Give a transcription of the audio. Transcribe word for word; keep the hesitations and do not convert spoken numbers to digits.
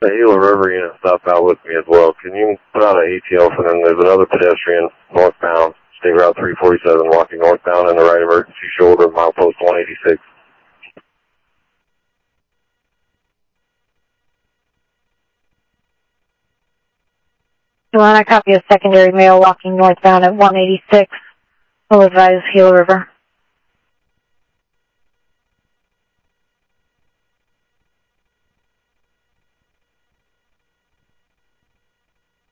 the Gila River unit stop out with me as well. Can you put out an A T L for them? There's another pedestrian northbound, State Route three forty-seven, walking northbound in the right emergency shoulder, milepost one eighty-six. You want to copy a secondary male walking northbound at one eighty-six. We'll advise Gila River.